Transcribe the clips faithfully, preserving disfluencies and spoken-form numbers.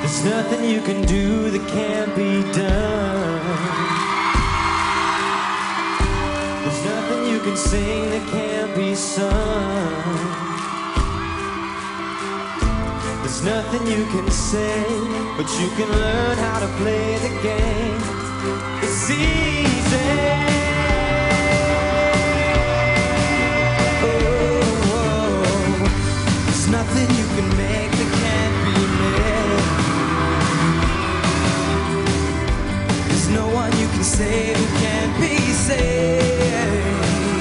There's nothing you can do that can't be done. There's nothing you can sing that can't be sung. There's nothing you can say, but you can learn how to play the game. It's easy. Oh, oh. There's nothing you can make that can't be made. There's no one you can save who can't be saved.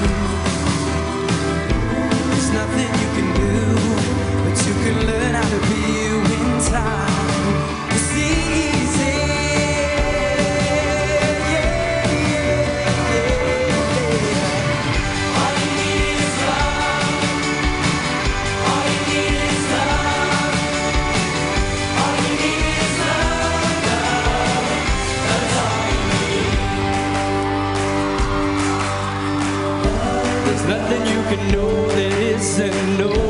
There's nothing you can do, but you can learn how to be you in time. It's easy. Yeah, yeah, yeah. All you need is love. All you need is love. All you need is love, love. That's all you need. There's nothing you can know that isn't known.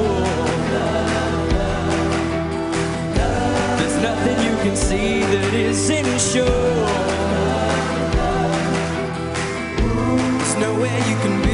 There's nothing you can see that isn't sure. There's nowhere you can